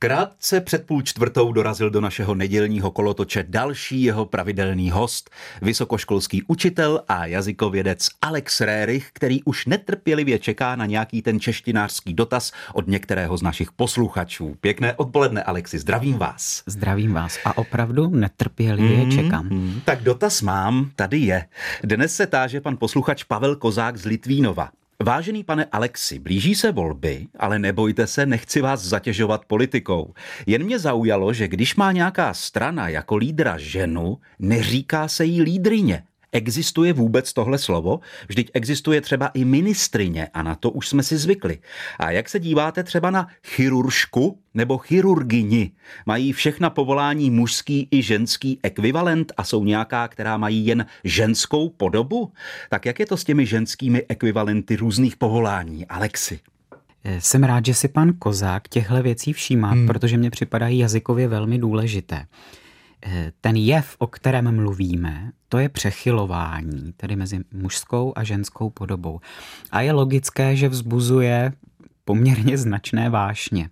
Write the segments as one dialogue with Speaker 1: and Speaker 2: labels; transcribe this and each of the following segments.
Speaker 1: Krátce před 3:30 dorazil do našeho nedělního kolotoče další jeho pravidelný host, vysokoškolský učitel a jazykovědec Alex Rérich, který už netrpělivě čeká na nějaký ten češtinářský dotaz od některého z našich posluchačů. Pěkné odpoledne, Alexi, zdravím vás.
Speaker 2: Zdravím vás a opravdu netrpělivě čekám.
Speaker 1: Tak dotaz mám, tady je. Dnes se táže pan posluchač Pavel Kozák z Litvínova. Vážený pane Alexi, blíží se volby, ale nebojte se, nechci vás zatěžovat politikou. Jen mě zaujalo, že když má nějaká strana jako lídra ženu, neříká se jí lídryně. Existuje vůbec tohle slovo? Vždyť existuje třeba i ministryně a na to už jsme si zvykli. A jak se díváte třeba na chiruršku nebo chirurgyni? Mají všechna povolání mužský i ženský ekvivalent a jsou nějaká, která mají jen ženskou podobu? Tak jak je to s těmi ženskými ekvivalenty různých povolání, Alexi?
Speaker 2: Jsem rád, že si pan Kozák těchto věcí všímá, protože mě připadají jazykově velmi důležité. Ten jev, o kterém mluvíme, to je přechylování, tedy mezi mužskou a ženskou podobou. A je logické, že vzbuzuje poměrně značné vášně.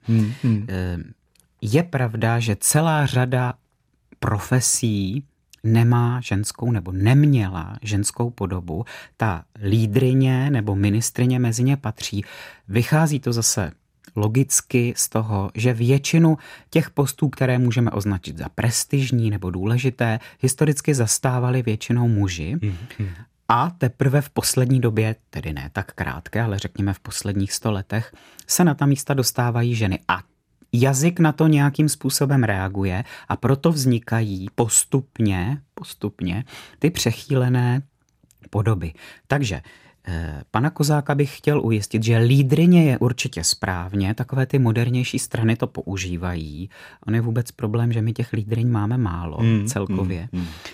Speaker 2: Je pravda, že celá řada profesí nemá ženskou nebo neměla ženskou podobu. Ta lídryně nebo ministryně mezi ně patří. Vychází to zase logicky z toho, že většinu těch postů, které můžeme označit za prestižní nebo důležité, historicky zastávali většinou muži. A teprve v poslední době, tedy ne tak krátké, ale řekněme v posledních 100 letech, se na ta místa dostávají ženy. A jazyk na to nějakým způsobem reaguje a proto vznikají postupně ty přechýlené podoby. Takže pana Kozáka bych chtěl ujistit, že lídryně je určitě správně, takové ty modernější strany to používají. On je vůbec problém, že my těch lídryň máme málo celkově.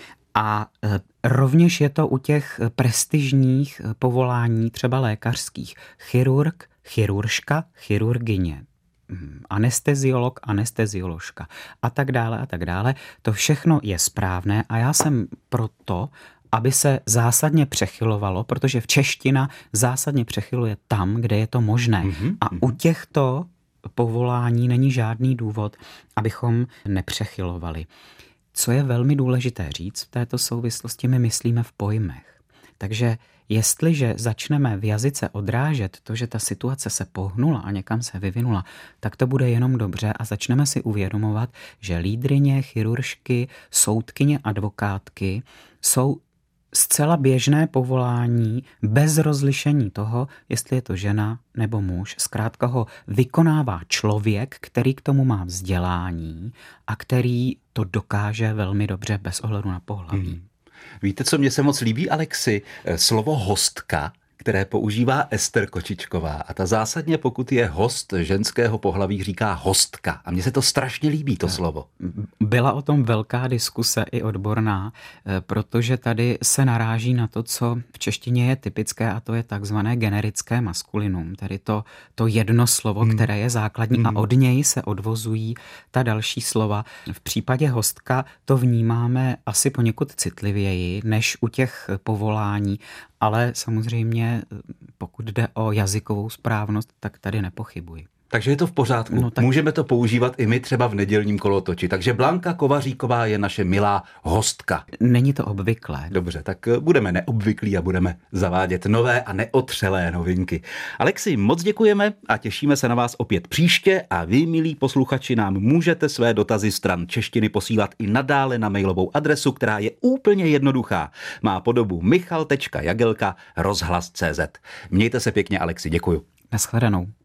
Speaker 2: A rovněž je to u těch prestižních povolání, třeba lékařských. Chirurg, chiruržka, chirurgyně. Anesteziolog, anestezioložka a tak dále a tak dále. To všechno je správné a já jsem proto, aby se zásadně přechylovalo, protože v čeština zásadně přechyluje tam, kde je to možné. A u těchto povolání není žádný důvod, abychom nepřechylovali. Co je velmi důležité říct v této souvislosti, my myslíme v pojmech. Takže jestliže začneme v jazyce odrážet to, že ta situace se pohnula a někam se vyvinula, tak to bude jenom dobře a začneme si uvědomovat, že lídryně, chiruržky, soudkyně, advokátky jsou zcela běžné povolání bez rozlišení toho, jestli je to žena nebo muž. Zkrátka ho vykonává člověk, který k tomu má vzdělání a který to dokáže velmi dobře bez ohledu na pohlaví.
Speaker 1: Víte, co mně se moc líbí, Alexi? Slovo hostka, které používá Ester Kočičková. A ta zásadně, pokud je host ženského pohlaví, říká hostka. A mně se to strašně líbí, to slovo.
Speaker 2: Byla o tom velká diskuse i odborná, protože tady se naráží na to, co v češtině je typické, a to je takzvané generické maskulinum, tedy to jedno slovo, které je základní a od něj se odvozují ta další slova. V případě hostka to vnímáme asi poněkud citlivěji, než u těch povolání, ale samozřejmě pokud jde o jazykovou správnost, tak tady nepochybuji.
Speaker 1: Takže je to v pořádku. No, tak můžeme to používat i my třeba v nedělním kolotoči. Takže Blanka Kovaříková je naše milá hostka.
Speaker 2: Není to obvyklé.
Speaker 1: Dobře, tak budeme neobvyklí a budeme zavádět nové a neotřelé novinky. Alexi, moc děkujeme a těšíme se na vás opět příště a vy, milí posluchači, nám můžete své dotazy stran češtiny posílat i nadále na mailovou adresu, která je úplně jednoduchá. Má podobu michal.jagelka@rozhlas.cz. Mějte se pěkně, Alexi, děkuju.
Speaker 2: Naschledanou.